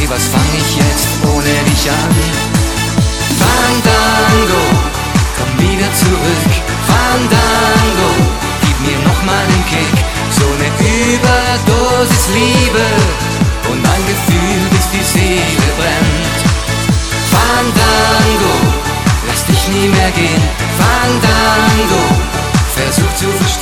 was fang ich jetzt ohne dich an? Fandango, komm wieder zurück. Fandango, gib mir noch mal einen Kick. So eine Überdosis Liebe und ein Gefühl, bis die Seele brennt. Fandango, lass dich nie mehr gehen. Fandango, versuch zu verstehen.